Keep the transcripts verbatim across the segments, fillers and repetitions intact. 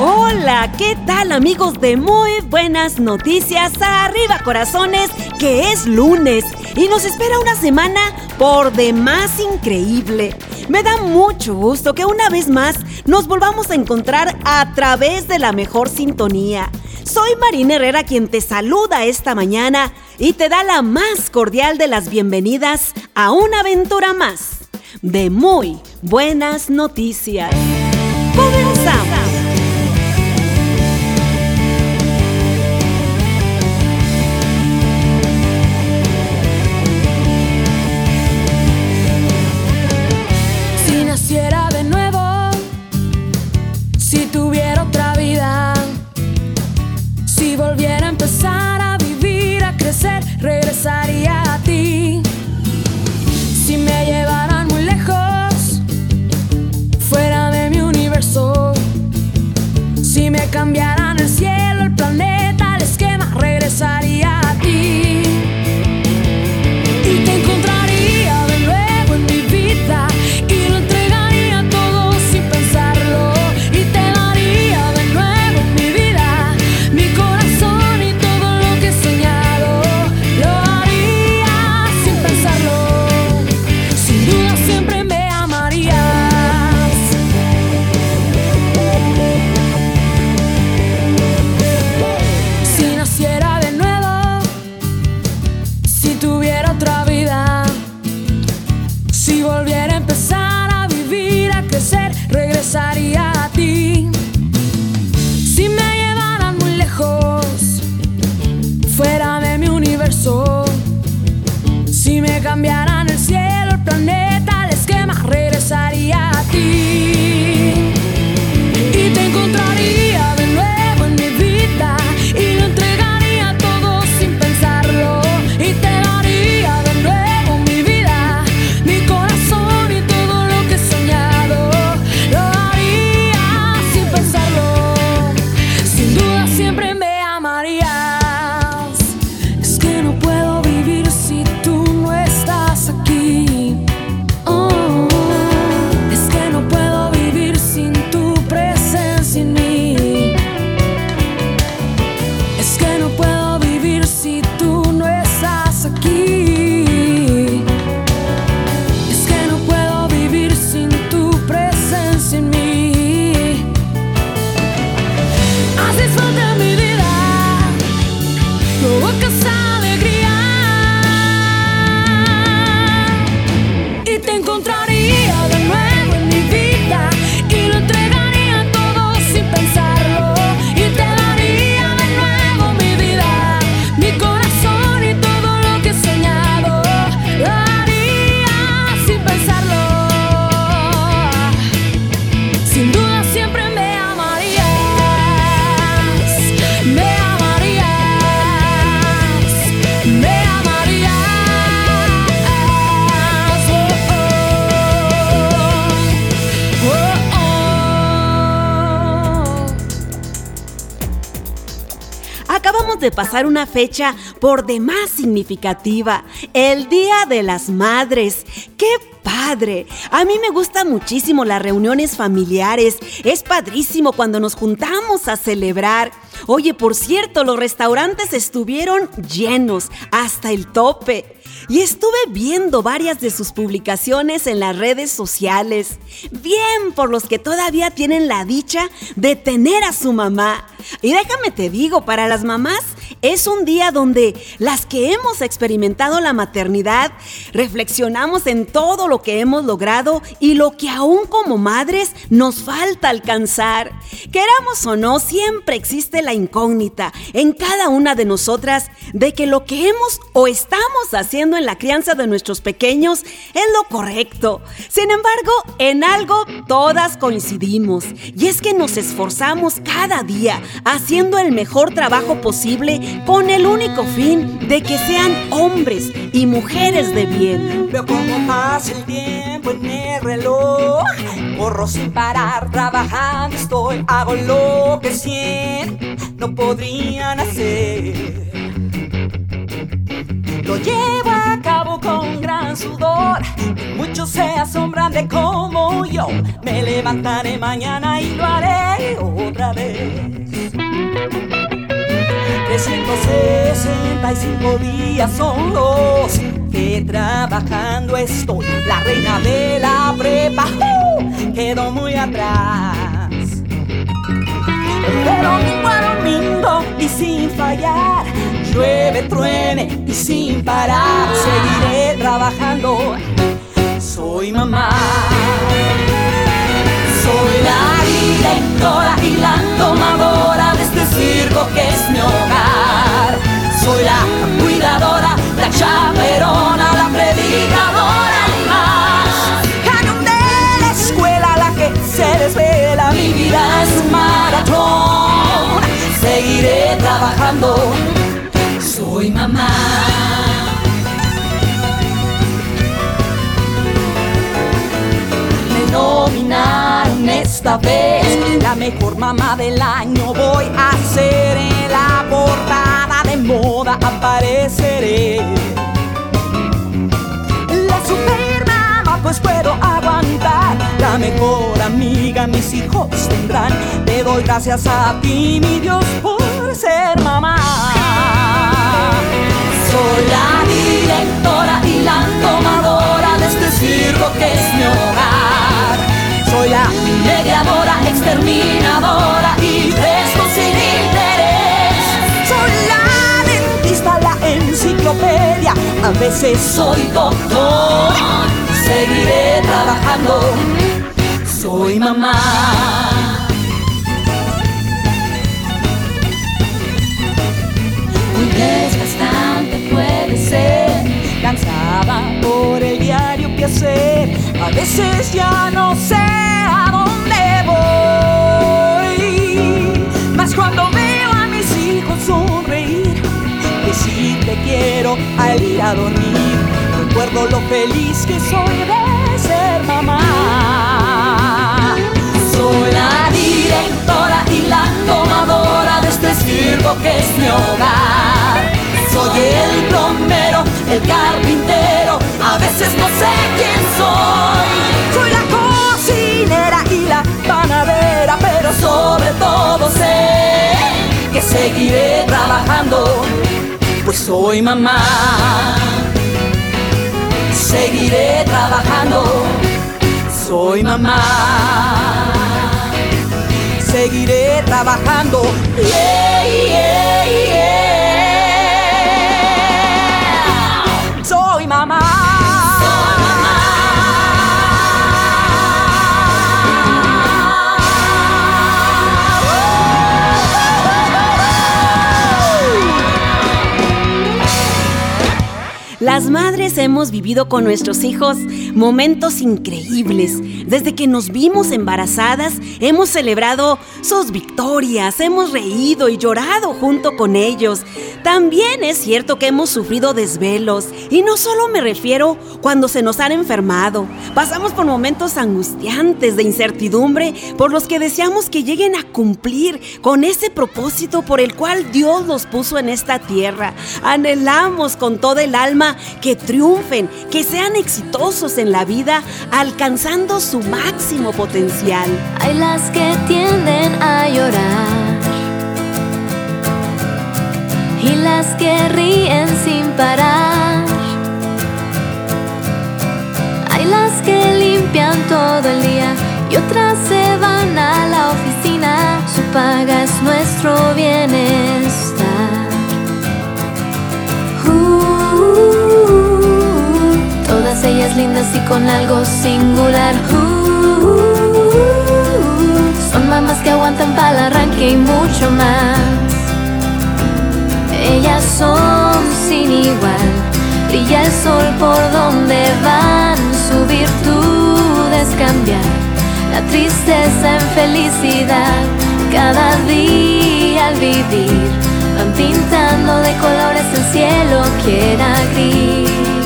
Hola, ¿qué tal amigos de Muy Buenas Noticias? Arriba corazones, que es lunes y nos espera una semana por demás increíble. Me da mucho gusto que una vez más nos volvamos a encontrar a través de la mejor sintonía. Soy Marina Herrera quien te saluda esta mañana y te da la más cordial de las bienvenidas a una aventura más de Muy Buenas Noticias. ¡Comenzamos! Si naciera de nuevo, si tuviera otra vida, si volviera a empezar a vivir, a crecer, regresaría a ti. Si me llevaran muy lejos, fuera de mi universo, si me cambiaran el cielo, el planeta, el esquema, regresaría a ti. Y te encontraría de nuevo en mi vida y lo entregaría todo sin pensarlo. Y te daría de nuevo mi vida, mi corazón y todo lo que he soñado. Lo haría sin pensarlo. Sin duda siempre me amarías. Si naciera de nuevo, si tuviera otra vida, si volviera a empezar a vivir, a crecer, regresaría a ti. Si me llevaran muy lejos, fuera de mi universo, si me cambiaran el cielo, el planeta, el esquema, regresaría a ti. Y te encontraría de nuevo en mi vida y lo entregaría todo sin pensarlo. Y te daría de nuevo mi vida, mi corazón y todo lo que he soñado. Lo haría sin pensarlo. Sin duda siempre me amarías. Es que no puedo vivir si tú no estás aquí. Oh, es que no puedo vivir sin tu presencia en mí. Es que no puedo vivir si tú no estás aquí. Es que no puedo vivir sin tu presencia en mí. Haces falta en mi vida, provocas alegría. Y te encontraría de nuevo en mi vida y lo entregaría todo sin pensarlo. Y te daría de nuevo mi vida, mi corazón y todo lo que he soñado. Lo haría sin pensarlo. Sin duda siempre me amarías. Me amarías. Me amarías. Oh, oh, oh, oh. Acabamos de pasar una fecha por demás significativa, el Día de las Madres. ¡Qué padre! A mí me gustan muchísimo las reuniones familiares. Es padrísimo cuando nos juntamos a celebrar. Oye, por cierto, los restaurantes estuvieron llenos hasta el tope. Y estuve viendo varias de sus publicaciones en las redes sociales. Bien por los que todavía tienen la dicha de tener a su mamá. Y déjame te digo, para las mamás es un día donde las que hemos experimentado la maternidad reflexionamos en todo lo que hemos logrado y lo que aún como madres nos falta alcanzar. Queramos o no, siempre existe la incógnita en cada una de nosotras de que lo que hemos o estamos haciendo en la crianza de nuestros pequeños es lo correcto. Sin embargo, en algo todas coincidimos, y es que nos esforzamos cada día haciendo el mejor trabajo posible con el único fin de que sean hombres y mujeres de bien. Veo cómo pasa el tiempo en el reloj, corro sin parar, trabajando estoy, hago lo que cien no podrían hacer. Lo llevo a cabo con gran derraman sudor, y muchos se asombran de cómo yo me levantaré mañana y lo haré otra vez. trescientos sesenta y cinco días son los que trabajando estoy. La reina de la prepa uh, quedó muy atrás. De domingo a domingo y sin fallar, llueve, truene y sin parar, seguiré trabajando. Soy mamá, soy la directora y la domadora de este circo que es mi hogar. Soy la cuidadora, la chaperona, la predicadora y más. Cañón de la escuela, la que se desvela. Mi vida es un maratón, seguiré trabajando. Soy mamá. Me nominaron esta vez la mejor mamá del año. Voy a ser en la portada de moda, apareceré. La super mamá, pues puedo aguantar. La mejor amiga mis hijos tendrán. Te doy gracias a ti, mi Dios, por ser mamá. Soy la directora y la domadora de este circo que es mi hogar. Soy la mediadora, exterminadora y presto sin interés. Soy la dentista, la enciclopedia, a veces soy doctor. Seguiré trabajando, soy mamá. Muy desgastante puede ser, cansada por el diario que hacer. A veces ya no sé a dónde voy, mas cuando veo a mis hijos sonreír, decirte quiero al ir a dormir, recuerdo lo feliz que soy de ser mamá. Soy la directora y la domadora de este circo que es mi hogar. Soy el plomero, el carpintero, a veces no sé quién soy. Soy la cocinera y la panadera, pero sobre todo sé que seguiré trabajando, pues soy mamá. Seguiré trabajando, soy mamá. Seguiré trabajando, yeah, yeah, yeah. Soy mamá. Soy mamá. Las madres hemos vivido con nuestros hijos momentos increíbles. Desde que nos vimos embarazadas, hemos celebrado sus victorias, hemos reído y llorado junto con ellos. También es cierto que hemos sufrido desvelos, y no solo me refiero cuando se nos han enfermado. Pasamos por momentos angustiantes de incertidumbre por los que deseamos que lleguen a cumplir con ese propósito por el cual Dios los puso en esta tierra. Anhelamos con toda el alma que triunfen, que sean exitosos en la vida, alcanzando su máximo potencial. Hay las que tienden a llorar y las que ríen sin parar. Hay las que limpian todo el día y otras se van a la oficina. Su paga es nuestro bienestar. Uh, todas ellas lindas y con algo singular. Uh, son mamás que aguantan para el arranque y mucho más. Ellas son sin igual, brilla el sol por donde van. Su virtud es cambiar la tristeza en felicidad. Cada día al vivir van pintando de colores el cielo que era gris.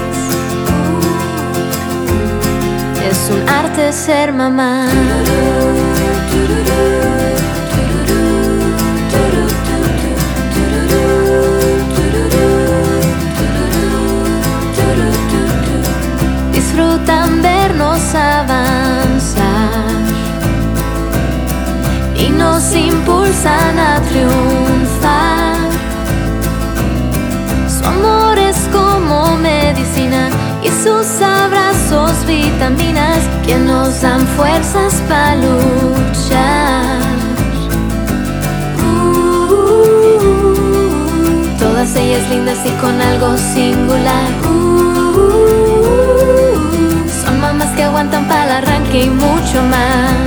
Es un arte ser mamá. nos impulsan a triunfar. Su amor es como medicina y sus abrazos vitaminas que nos dan fuerzas para luchar. Uh, todas ellas lindas y con algo singular. Uh, son mamás que aguantan para el arranque y mucho más.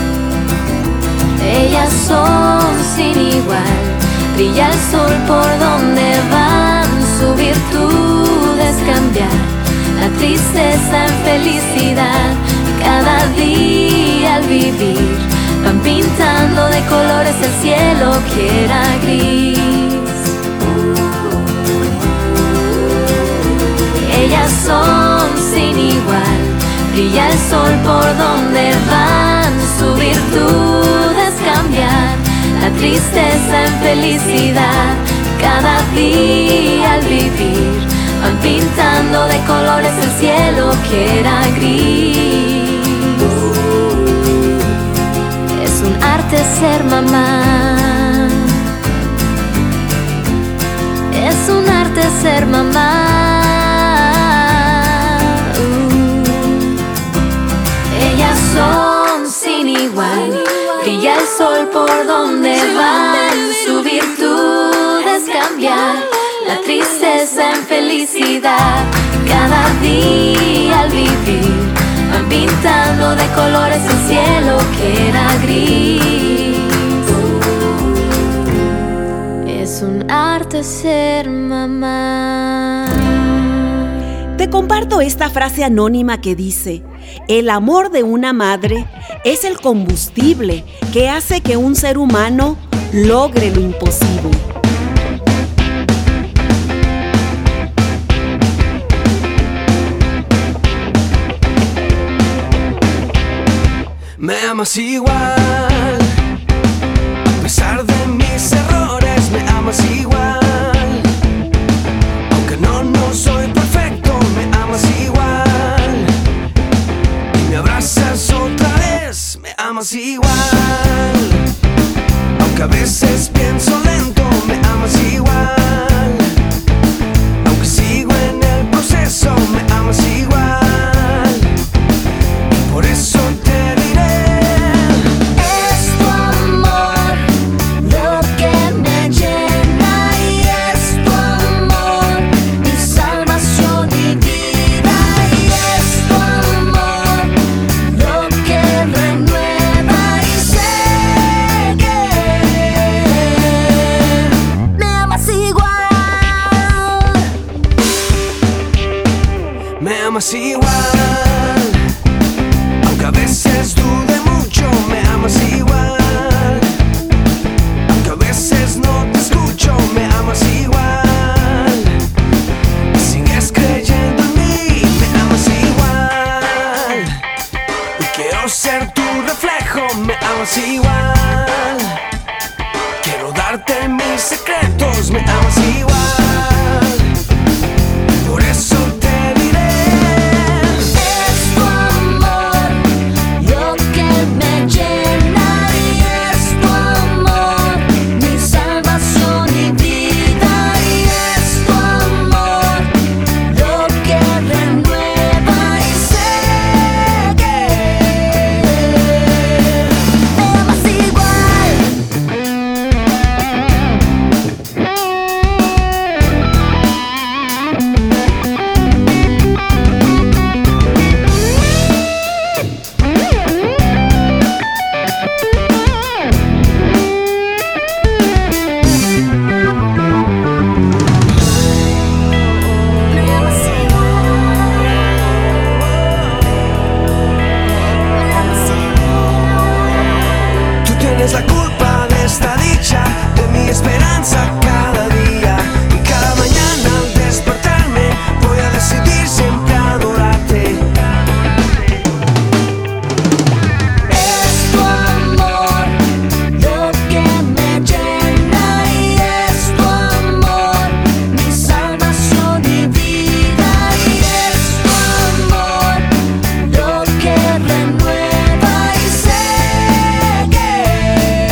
Ellas son sin igual, brilla el sol por donde van, su virtud es cambiar la tristeza en felicidad. Cada día al vivir van pintando de colores el cielo que era gris. Ellas son sin igual, brilla el sol por donde van, su virtud es cambiar la tristeza en felicidad. Cada día al vivir van pintando de colores el cielo que era gris. Es un arte ser mamá, es un arte ser mamá. Ellas son sin igual, brilla el sol por donde van, su virtud es cambiar la tristeza en felicidad. Cada día al vivir van pintando de colores el cielo que era gris. Es un arte ser mamá. Te comparto esta frase anónima que dice: el amor de una madre es el combustible que hace que un ser humano logre lo imposible. Me amas igual, a pesar de mis errores, me amas igual. Aunque no, no soy perfecto, me amas igual. Y me abrazas otra vez, me amas igual. Aunque a veces pienso lento, me amas igual. Aunque sigo en el proceso, me amas igual. Y por eso te igual, aunque a veces dude mucho, me amas igual. Aunque a veces no te escucho, me amas igual. Y sigues creyendo en mí, me amas igual. Y quiero ser tu reflejo, me amas igual. Quiero darte mis secretos, me amas igual. Por eso tienes la culpa de esta dicha, de mi esperanza cada día. Y cada mañana al despertarme voy a decidir siempre adorarte. Es tu amor lo que me llena y es tu amor mi salvación y vida. Y es tu amor lo que renueva y sé que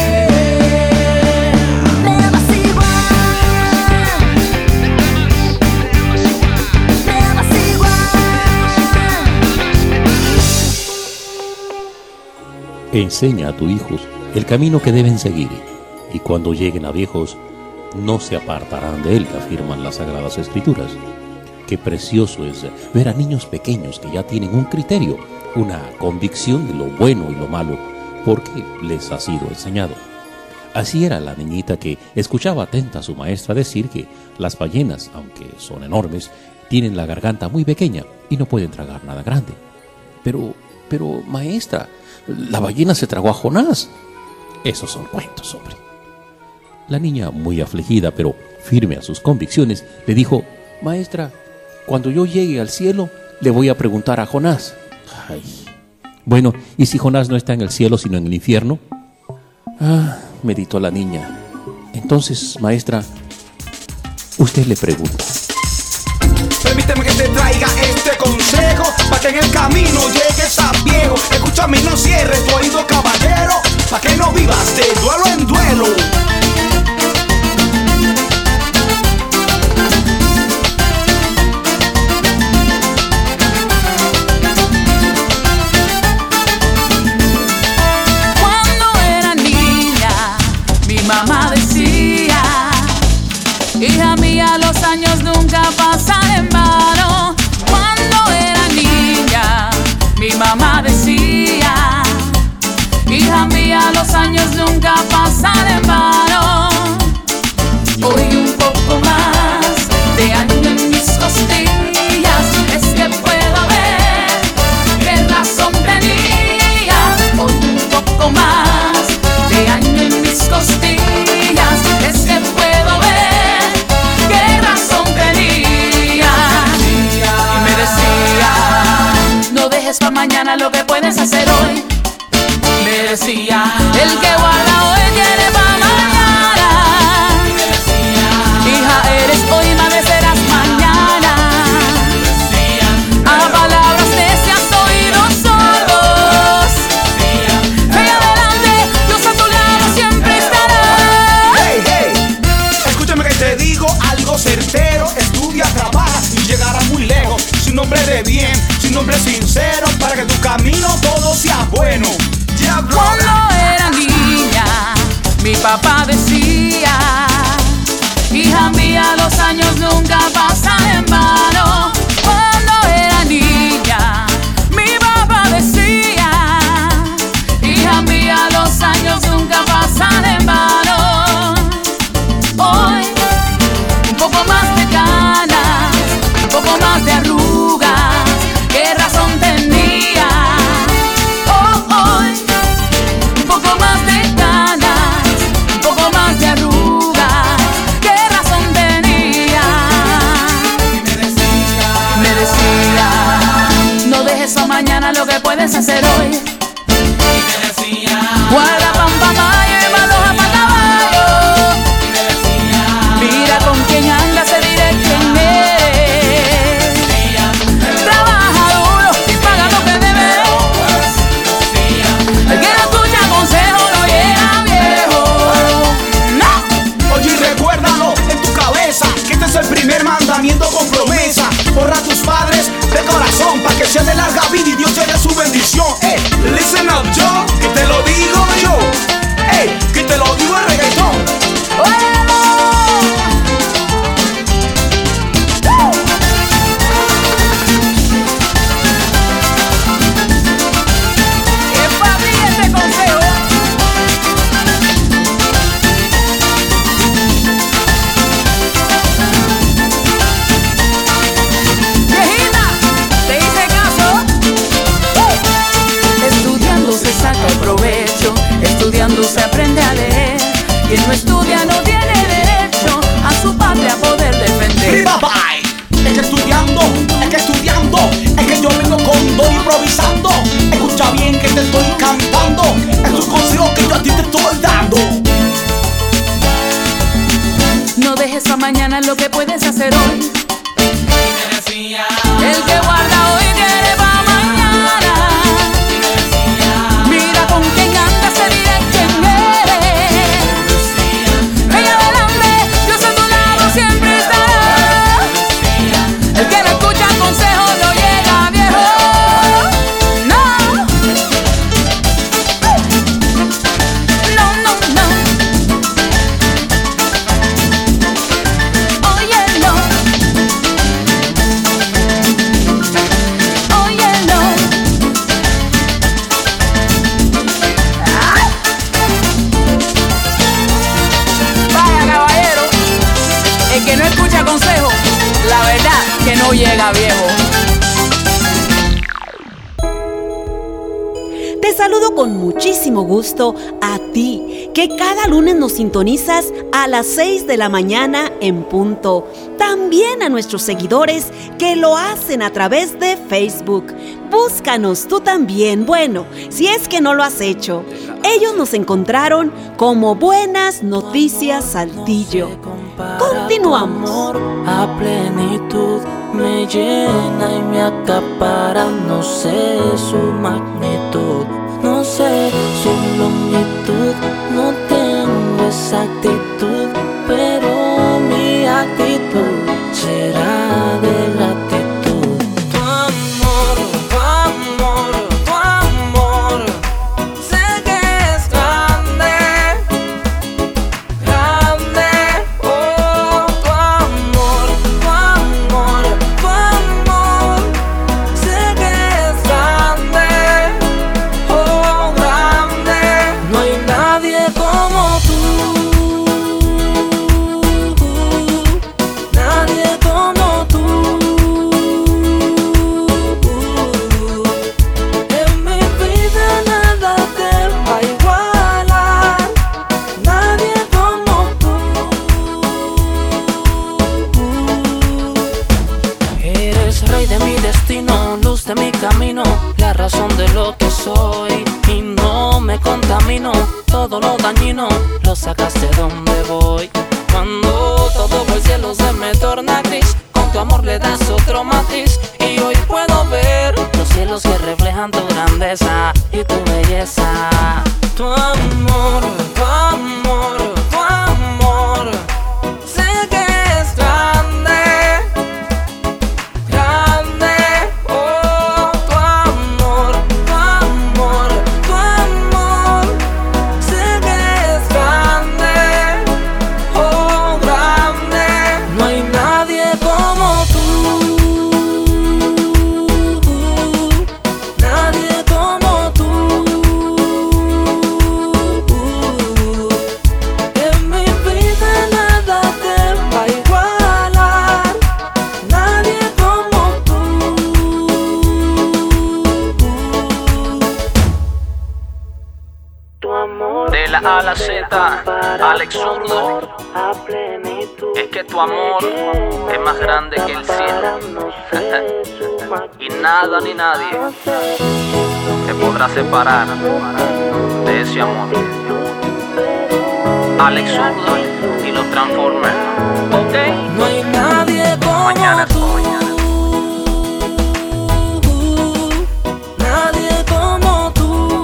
Enseña a tus hijos el camino que deben seguir, y cuando lleguen a viejos, no se apartarán de él, afirman las Sagradas Escrituras. Qué precioso es ver a niños pequeños que ya tienen un criterio, una convicción de lo bueno y lo malo, porque les ha sido enseñado. Así era la niñita que escuchaba atenta a su maestra decir que las ballenas, aunque son enormes, tienen la garganta muy pequeña y no pueden tragar nada grande. Pero, pero, maestra, la ballena se tragó a Jonás. Esos son cuentos, hombre. La niña, muy afligida, pero firme a sus convicciones, le dijo: maestra, cuando yo llegue al cielo, le voy a preguntar a Jonás. Ay. Bueno, ¿y si Jonás no está en el cielo, sino en el infierno? Ah, meditó la niña. Entonces, maestra, usted le pregunta. Permíteme que te traiga este consejo, para que en el camino llegues a viejo. Escúchame y no cierres tu oído, caballero, para que no vivas de duelo en duelo. Cuando era niña, mi mamá decía: hija mía, los años nunca pasan en vano. Cuando era niña, mi mamá decía: hija mía, los años nunca pasan en vano. Hoy un poco más de año en mis costillas, es que puedo ver qué razón tenía. Hoy un poco más de año en mis costillas, es que puedo ver qué razón tenía. Y me decía: no dejes para mañana lo que puedes hacer hoy. Me decía: el que guarda hoy tiene para mañana. Me decía: hija eres hoy, madre serás mañana. Me decía: a palabras necias oídos sordos. Me decía: ve adelante, Dios a tu lado siempre estará. Hey, hey, escúchame que te digo algo certero. Estudia, trabaja y llegarás muy lejos. Sin nombre de bien, sin nombre sincero, para que tu camino todo sea bueno. Cuando era niña, mi papá decía: hija mía, los años nunca pasan en vano. Cuando era niña, mi papá decía: hija mía, los años nunca pasan en vano. Hoy, un poco más de ganas, un poco más de arrugas, ¿qué razón tenía? Oh, hoy, un poco más de ganas, un poco más de arrugas, ¿qué razón tenía? Y me decía, me decía: no dejes a mañana lo que puedes hacer hoy. Y me decía: guarda pan pa' mayo y maloja pa' caballo. Y me decía: mira con quién andas, se diré quién eres. Trabaja duro y paga lo que debes. El que no escucha consejo no llega viejo. No. Oye, y recuérdalo en tu cabeza, que este es el primer mandamiento con promesa. Honra a tus padres de corazón, para que sea de larga vida y Dios te dé su bendición. Hey, listen up, yo, que te lo digo yo. Hey, que te lo digo el reggaetón. Es fácil este consejo. Viejita, te hice caso. Estudiando se saca el provecho, estudiando se aprende a leer. Quien no estudia no tiene derecho a su patria poder defender. ¡Viva bye! Es que estudiando, es que estudiando, es que yo vengo con don improvisando. Escucha bien que te estoy cantando, es un consejo que yo a ti te estoy dando. No dejes pa' mañana lo que puedes hacer hoy. El que guarda hoy tiene pa' mañana. Mira con quién andas, se diré quién eres. Ven adelante, Dios a tu lado siempre estará. El que no escucha consejo no llega viejo. No. muchísimo gusto a ti, que cada lunes nos sintonizas a las seis de la mañana en punto. También a nuestros seguidores que lo hacen a través de Facebook. Búscanos tú también, bueno, si es que no lo has hecho. Ellos nos encontraron como Buenas Noticias Saltillo. Continuamos. A plenitud me llena y me acapara, no sé su magnitud, no sé su longitud, no tengo exactitud, pero mi actitud será de gratitud. Tu amor, tu amor, tu amor, sé que es grande, grande, oh, tu amor, tu amor, tu amor, sé que es grande, oh, grande, no hay nadie como tú. Luz de mi camino, la razón de lo que soy, y no me contamino, todo lo dañino lo sacaste donde voy. Cuando todo el cielo se me torna gris, con tu amor le das otro matiz, y hoy puedo ver los cielos que reflejan tu grandeza y tu belleza. Tu amor, tu amor, tu amor, sé que es grande, grande, oh, tu amor, tu amor, tu amor, sé que es grande, oh, grande, no hay nadie como tú, nadie como tú. En mi vida nada te va a igualar, nadie como tú. Tu amor de la A a la Z, Alex Zurdo, es que tu amor es más grande que el cielo y nada ni nadie te podrá separar de ese amor. Alex Zurdo y los Transformers, ok. No hay nadie como mañana tú. Nadie como tú.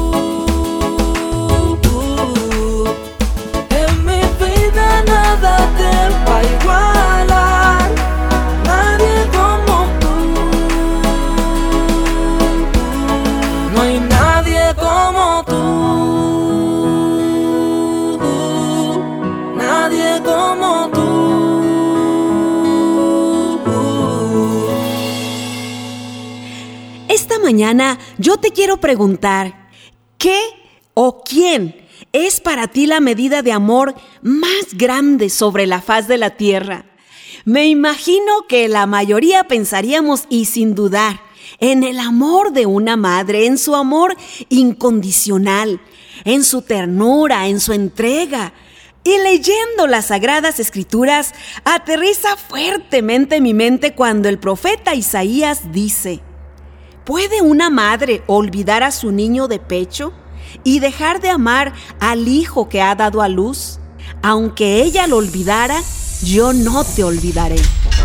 En mi vida nada te va a igualar, nadie como tú. No hay nadie como tú. Nadie como tú. Esta mañana yo te quiero preguntar, ¿qué o quién es para ti la medida de amor más grande sobre la faz de la tierra? Me imagino que la mayoría pensaríamos, y sin dudar, en el amor de una madre, en su amor incondicional, en su ternura, en su entrega. Y leyendo las Sagradas Escrituras, aterriza fuertemente mi mente cuando el profeta Isaías dice: ¿puede una madre olvidar a su niño de pecho y dejar de amar al hijo que ha dado a luz? Aunque ella lo olvidara, yo no te olvidaré.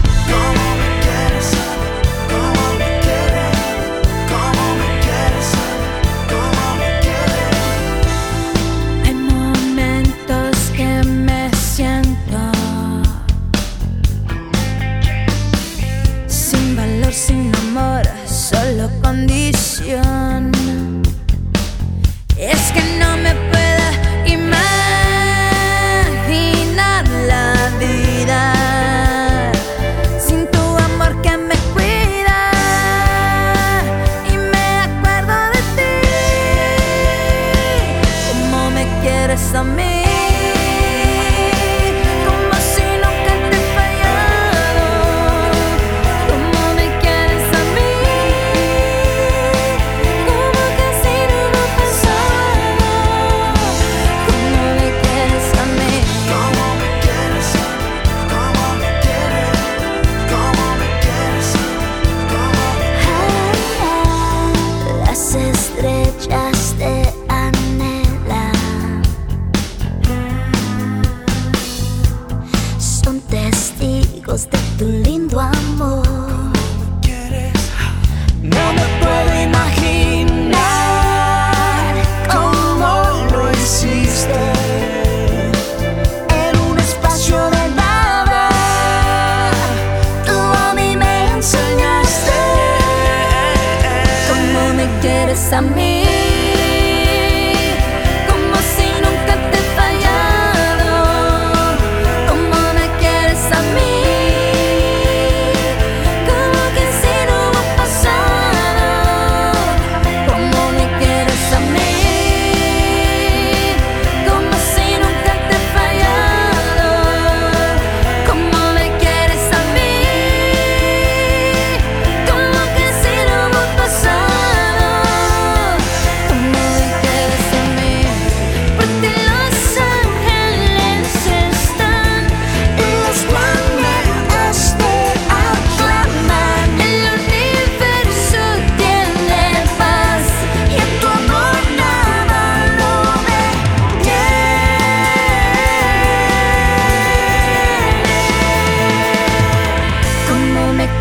Hay momentos que me siento sin valor, sin amor, solo condición. Es que no me puedo imaginar la vida sin tu amor que me cuida. Y me acuerdo de ti, como me quieres a mí.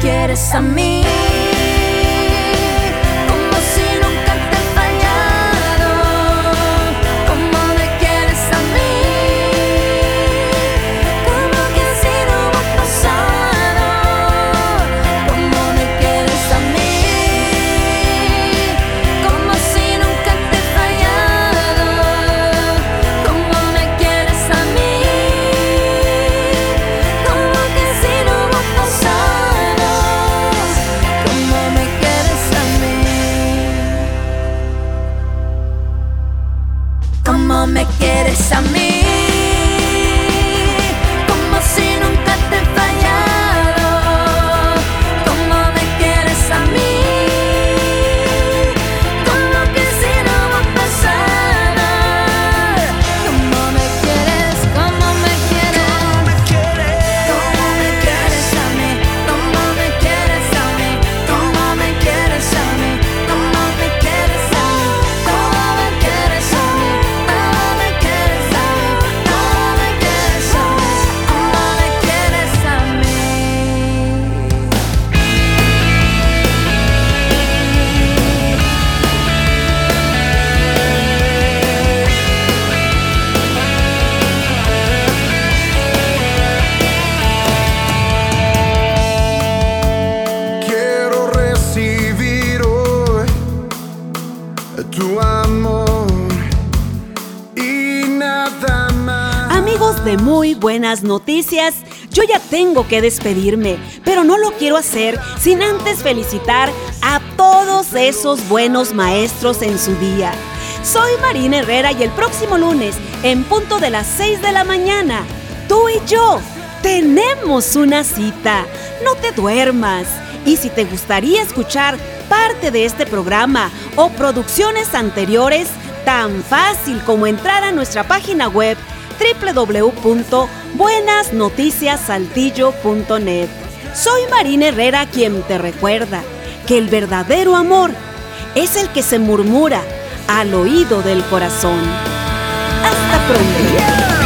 quieres a mí. ¿Cómo me quieres a mí? Como si nunca te he fallado. ¿Cómo me quieres a mí? Como que si no va a pasar. ¿Cómo me quieres? ¿Cómo me quieres? ¿Cómo me quieres a mí? ¿Cómo me quieres a mí? ¿Cómo me quieres a mí? ¿Cómo me quieres a mí? ¿Cómo me quieres a mí? Tu amor y nada más. Amigos de Muy Buenas Noticias, yo ya tengo que despedirme, pero no lo quiero hacer sin antes felicitar a todos esos buenos maestros en su día. Soy Marina Herrera y el próximo lunes, en punto de las seis de la mañana, tú y yo tenemos una cita. No te duermas. Y si te gustaría escuchar parte de este programa o producciones anteriores, tan fácil como entrar a nuestra página web doble u doble u doble u punto buenas noticias saltillo punto net. Soy Marina Herrera quien te recuerda que el verdadero amor es el que se murmura al oído del corazón. Hasta pronto.